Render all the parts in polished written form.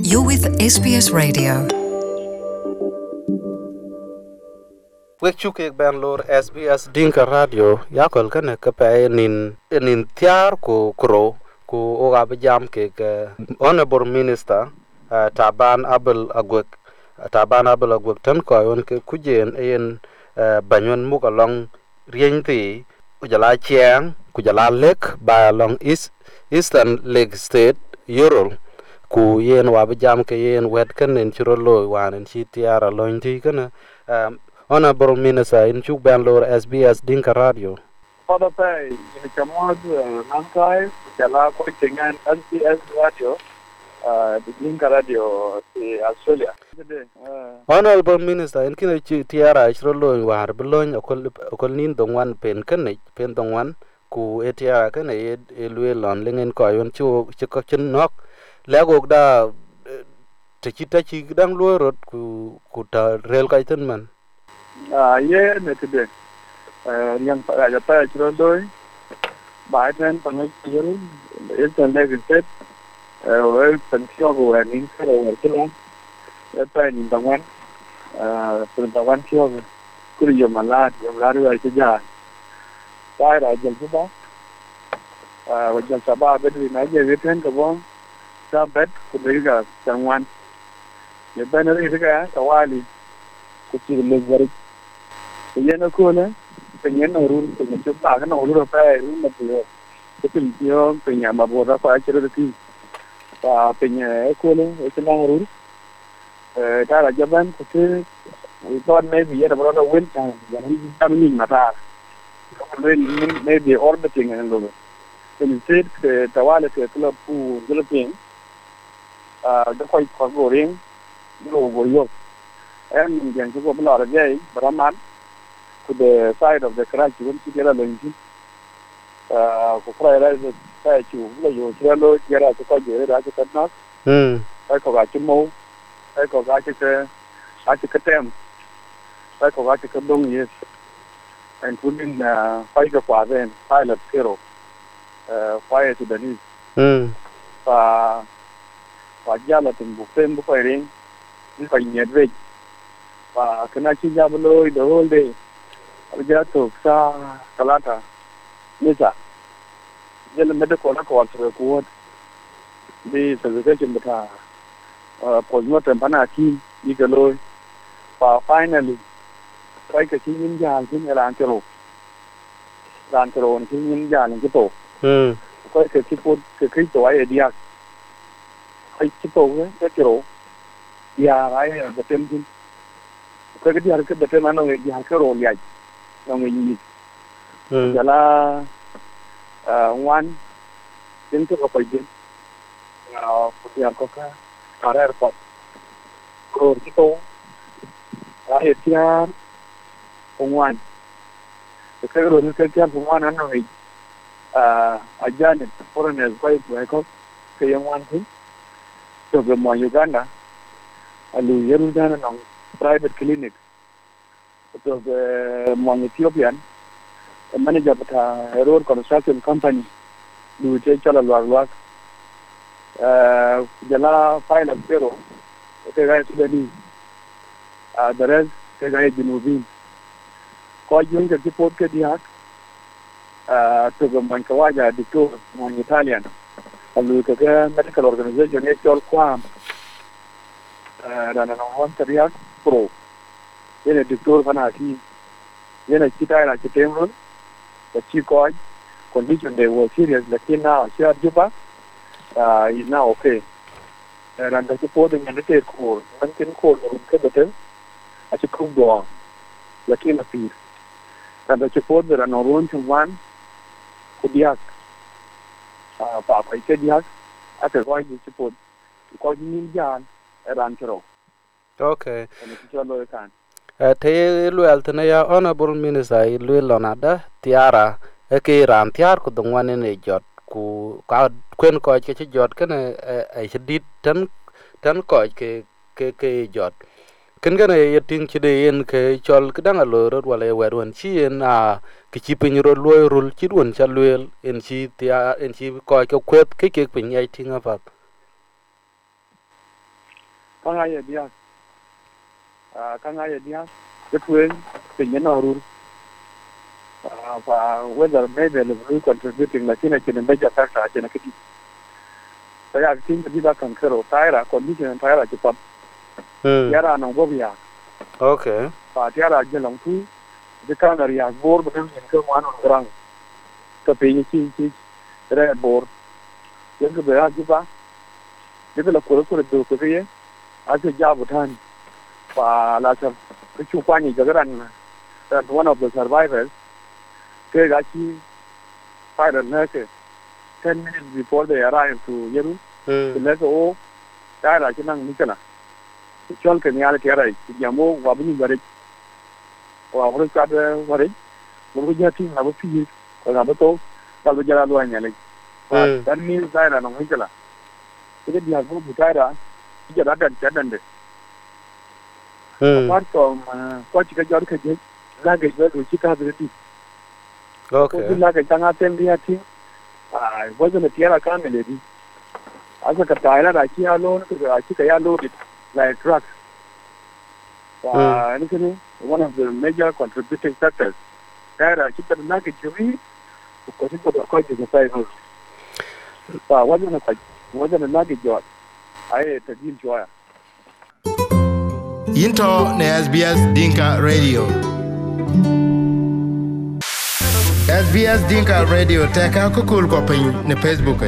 You're with SBS Radio. Wek chukek ban lor SBS Dinka Radio yakol kana kape nin tiar ko kro ko oga jam ke honorable minister Taban Abel Agwek tan ko yon ke kujen en banyon muka long rienti kujala chiang kujala lek ba long Eastern Lake State Yorol ku yen wa jam ke yen wet kan en chiro loy wan en chi tiara lointi kana Honorable Minister in Chuk Bangalore SBS Dinka Radio. Pada pay ini kamad nangkai jala ko dengan SBS Radio di Dinka Radio di Australia. Honorable Minister in kina tiara isrolo war belon okol nin dongwan pen dongwan ku etiara kana elwelon lengen ko yon chu chiko chinok lagok da tekita chi dang luorot ku ta rel kaiten man. Ye today yang pada apa cerita Biden pengajian Internet State pensiun gue ni kalau berjalan apa ni tangan pentawan siapa kuriya malat yang lalu aja jalan saya raja juga wajan sabah berdiri aja weekend kebon sabet kuriya tangan ya benar itu kan tawali kucing lebar Pengen aku na, pengen orang pengen coba kan orang apa orang macam tu, pengen mabuat apa aja tu, pengen aku na, itu nang orang, dah raja ban, tu, itu maybe ada berapa win kan, jadi kita ni mata, maybe orang betul kan logo, jadi set tawal ke kalau pu Philippines, dah kau ikut goreng, logo yo, yang cukup belar je, beramat. To the side of the crash, you won't get a lunch. For Friday, I you yellow, get out to call you, I could not. I got you more. I got you, I took a temp. I got you long years. And put in fire father and pilot zero. Fire to the knees. Yellow and Buffin firing. If I need rage. Can I see Jabalo the whole day? Jatuh sa kalata, nisa. Jadi medical records record di certification beta. Pojmo tempana ki di galoi. Finally, kai ke sinin jalan sini lantero ni sinin jalan gitu. Kai ke siput ke kripto ay dia. Kai siput ke kiro. Dia ay betem sini. Kai ke dia ke betem mana dia ke rol ya. Yang ini, jala one, jentu apa je? Putih apa? Area airport. Kor itu, tiar, pengwan. Sekarang orang tiar pengwan anu ni, aja ni foreigner baik ke yang wan tu, tu bermain Uganda, lalu Yerusalem nang private clinic. Of one Ethiopian, the manager of a road construction company, do take all work. Jala file of zero, the rest the rest, the guy is moving. Call you the report to the to the Mankawaja, the two, one Italian, and look at the medical organization, it's all quam. Than one Syriac Pro. Then a doctor fanati, then a chita like a temple, the chief coach, condition they were serious, like now, Shia Juba is now okay. And the supporting and the take call, one can call or capital, as a cook door, like in a piece. And the support that are no one to one, Kudiak, Papa, Kediak, at the right support, because you need Jan, a ranchero. Okay. And it's your lawyer can. Te luel tene ya honorable minister luel lonada tiara ke ran tiar ku dongwan ne jot ku ka kwen ko ke jot kene e chedit tan ko ke jot ken gane yeting chide yen ke chol kdanga lorot wala werwan chi en ke chi pin ro loy rul chi won cha luel en chi tia en chi ko ke kwet ke pin ai tinga pa kangaya dia cái quyền tình nhân nào rồi và whether maybe the very contributing là cái này chỉ nên bây giờ phát ra chỉ là cái gì tại vì khi mà đi ra cần khởi tay ra condition tay ra chỉ còn ya ra nông bobia okay và ya ra chỉ lòng thu cái cái này ya bor bên những cái món ăn rang cái pin chi ra bor những cái bữa gì ba những cái là của đồ cái gì à cái giá bột than và là sao cái chủ quan gì cho cái rằng one of the survivors cái gái chi phải là cái 10 minutes before they arrive to Yeru thì lấy cái cái là cái năng như thế nào cho cái nhà cái này thì nhà mua và bên người và một cái người một cái gia đình là một phi là một tổ là bây giờ là loại nhà này và cái này cái là nó như thế nào cái nhà mua một cái đó bây giờ đã đần đấy apart from có chỉ cái gió cái gì là cái gió chỉ cái gì okay cái là cái tăng atem đi thì với cái tiền là cái này đi asa cái tài là đại chi alo cái cái alo like drugs và nó cái one of the major contributing factors cái là chỉ cần là cái chuyện có thể có cái gì phải hơn và với cái là cái gió ai tự nhiên cho Into ne SBS Dinka Radio. SBS Dinka Radio teka kukul ko pin ne Facebook.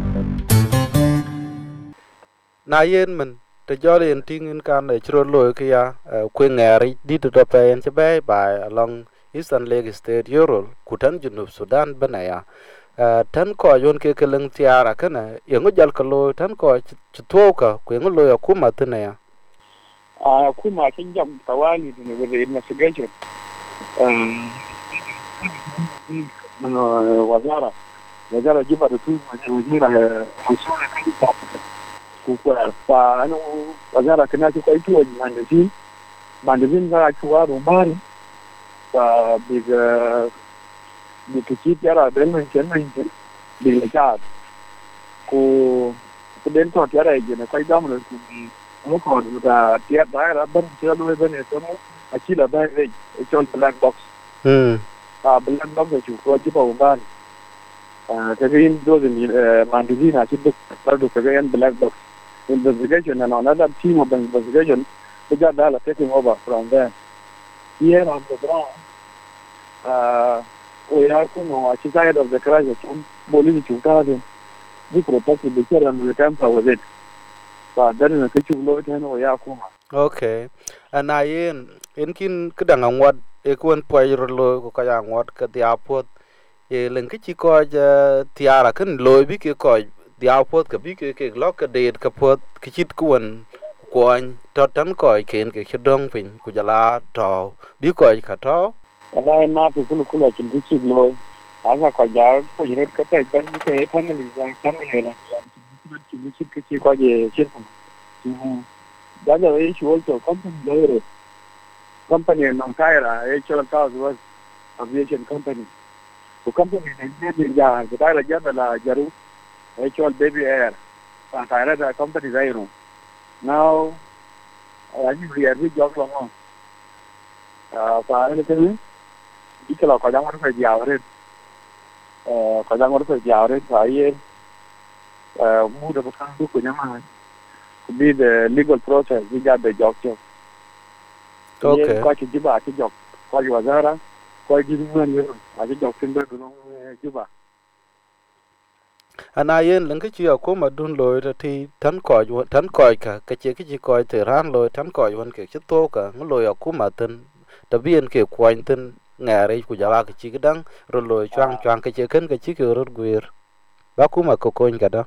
Na yen men te jolly en tingin kan e chro loy kia kwe ngari di to pe en chebe by along Eastern Lake State Yorol kutan junub Sudan banaya tan ko yon ke keleng tiara kana yengo jal ko loy tan ko chtoka kwe ngo loy akuma tene ya kuma kin jam tawali ne with the investigation wazara jiba da tu wazira masura kan kukura fa ano wazara kana ci kai tuwa mandazin za ki wa rumari fa biga kici yara ben man biga ta ko den to yara je ne kai damu da mu ko da tiya da ra ban tiya do ben to mu a ci la ba re chol black box black box da ko jiba rumari kagin dozin mandazin a ci duk fardo kagin black box investigation and another team of investigation they got that taking over from there. Here on the ground, we have to know a side of the crisis. Bolin Chuka, we protected the children and the camper with it. But that is a kitchen load and we are kuma. Okay. And I in kin kadang what ekwan poiro lo ko kaya what ka diapot e lengki ko tiara kan lo bi ke ko diapot ka bi ke lok ka det ka pot kichit kuan kwon to tan ko ken ke chidong pin ku jala to bi ko ka to ala na ku kulu kin kichit lo asa ko ja ko yire ka te ban ke family yang family la kichit kichit ko je chit da da e shi also company non kaira e chola cause was aviation company the company ne ya da la ja la jaru actual baby air and I read a company Zairo. Now I think we are big job long anything you can look at one for the hour I moved up a book with Yamaha to be the legal process we got the job. Okay. Quite a job, quite Wazara, quite giving money. I think Dr. Juba. Anayen lengki chi akoma dun loy ti tan ko ka che ki ko te ran loy tan ko won ke to ka loy akuma ten tabien ke kwan ten ngare ku jala ki chi gdang ro loy chwang ke che ken ke chi ke ro guir ba kuma ko kon ka da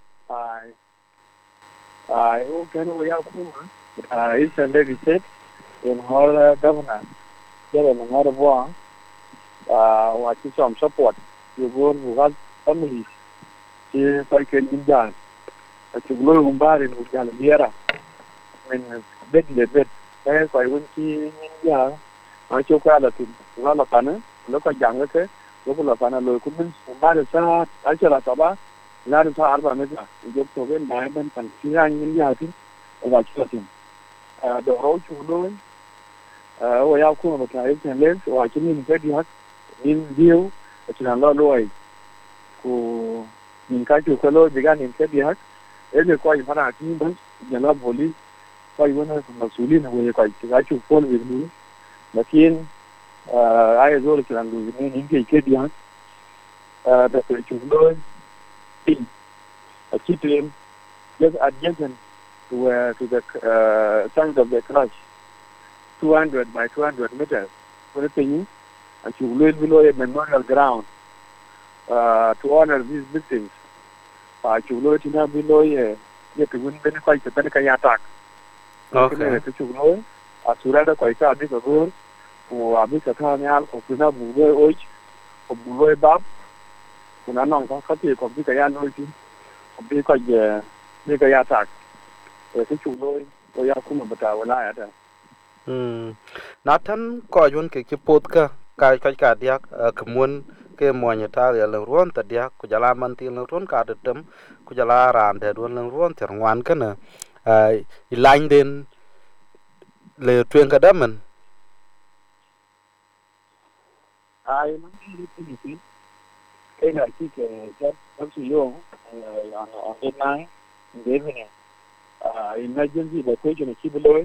ai o ken o ya kuma is a legislate in her governor there no more wa wa chi some support you go to family ci fay ken injan ci lo umbari no jala biera men bet ay fay won ci ya ma ci ko ala tin la pana lo ko jang ke lo ko la pana lo ko min umbari sa ay ci la taba la sa arba me ja yo to ben ban pan ci ya tin wa ci tin đồ rối chủ đôi ở ao khu mà cái tiền lên rồi chúng mình phải đi hát in điêu chỉ là lo đuổi của mình cái chủ cái lối bị gan mình phải đi hát để được coi phát đạt như vậy nhà lo bổ lý coi vẫn là một số liên là về coi cái chủ phone về núi mà khi ai rồi chỉ là người những cái đi hát đặc biệt chủ đôi tìm ở chi tuyến just adjacent to the site of the crash 200 by 200 meters. For the thing, you will below a memorial ground to honor these victims. You will not below a get to win benefit to Penaka attack. Okay. You will Surada Quaita, a bit of road, or a bit of Tanyal, or Puna Buwe Oich, or Buwe Bab, Punanon, Kati, or Bikayan Oichi, or Bika attack. Cái chủ đôi tôi cũng mà bắt đầu lại đó. Nát thân coi luôn cái pot cái dia kemun ke moanya ta ya lang ruan ta dia ku jala man ti lang ruan ka dem ku jala ran de ruan lang ruan ter ngwan kana ilain den le tuen ka daman ai mang đi cái này chỉ cái sử dụng on deadline đến này emergency evacuation chi below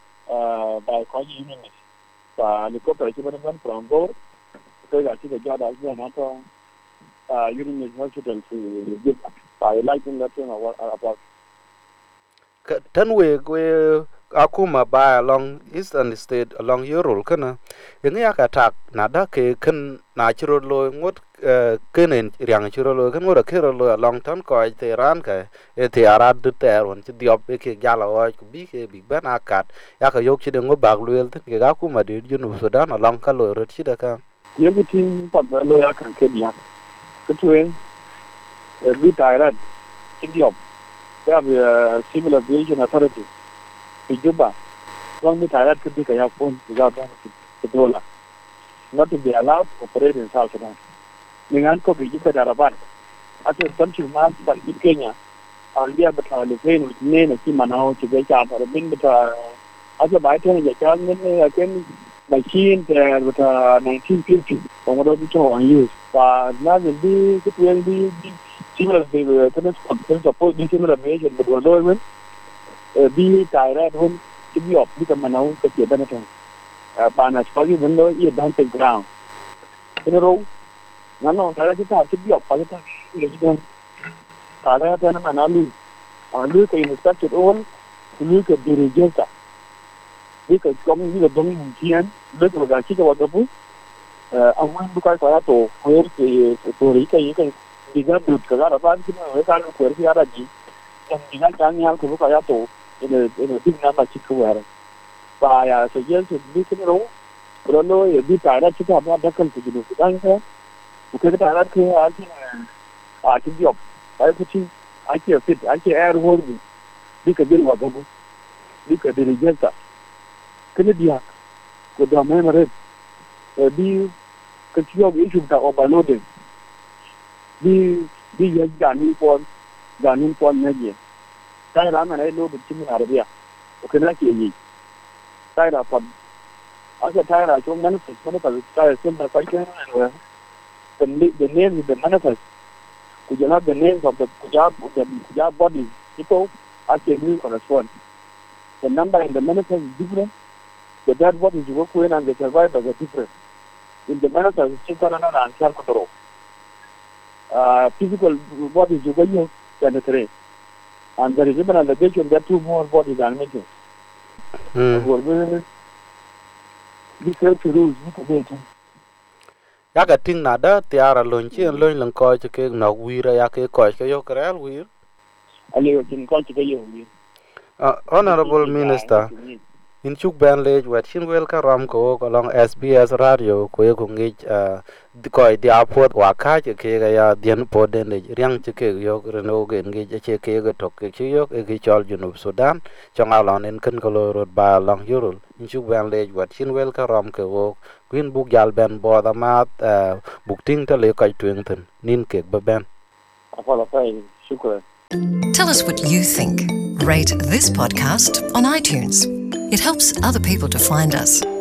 by calling units và helicopter chi bên from board tôi đã chỉ được cho đại diện nó cho unit hospital to give by lighting that thing about thân we akuma ba along eastern state along Ural kana yang ka tak na da ke kan na chiro lo ngot kenen riang chiro lo kan ngora kero lo along tan ko te ran ka e te arad de teron ti diop e ke gala o ku bi ke big ban akat ya ka yok chi de ngo bag luel te ke akuma de junu Sudan along ka lo ro chi da ka yebu tin pat lo ya kan ke dia ke tuen bi tairat ti diop ya bi civil aviation authority Juba, long the Thailand could be a phone without $1 not to be allowed to operate in South Sudan. Ningan ko Juba Darabat. As a country man, but in Kenya, I'll be able to train with name of Kimanao to get out of being but as a bite and a child again machine there with 1950 from what we saw on use. But now the big it will be similar to the suppose be similar major but was always bi tài ra hơn cái việc đi cầm nấu cái chuyện bên này bạn là có cái vấn đề gì đang tình trạng cái đó ngắn nó thấy là chúng ta cái việc phải chúng ta nghĩ rằng tại ra thế mà nó lưu cái một cách tuyệt ổn lưu cái điều gì cả lưu cái công như là đông thiên lưu cái cái chỉ có cái ông anh bukan saya tu hồi thì tôi cái đi ra được cái đó bạn cái nó cái nó quên cái đó gì yang dengan jangan aku buka ya tu ini tim nama cikgu và thời gian thì đi cái đó rồi nó đi tại đó chúng ta đã cần phải dùng cái đó cái tại đó thì cái job phải cái gì ai chỉ fit ai chỉ air hole đi cái bill vào đâu đi cái điều gì cả cái này dia cái đó mà nó đi cái job ấy chúng ta overloading đi ganin pon naje sai ra mana lo bincin arabiya o kana ke yi sai ra pon aka sai ra chung manifest sai sun da kai kan the name is the manifest could you have the names of the Kujab bodies people actually correspond the number in the manifest is different the dead bodies you work with and the survivors are different in the manifest it's another answer control physical bodies you go sanitary. And there is even an allegation that 2 more bodies are missing. Be fair to rules, ya ka ting na da tiara lonchi en lon lang ko ke no wira ya ke ko ke yo krel wir ali tin ko ke yo wir honorable minister in chuk ban le wat chin wel ka ram ko along SBS radio ko ye ko ngi ko dia pot wa ka ke ga ya dien po den le riang ke yo reno ge ngi ke ga tok ke yo ke chol junub Sudan chong alon en kan ko rod ba long yurul in chuk ban le wat chin wel ka ram ko Queen book yal ben bo da mat book ting ta le kai tuen ten nin ke ba ben apala pai shukran. Tell us what you think. Rate this podcast on iTunes. It helps other people to find us.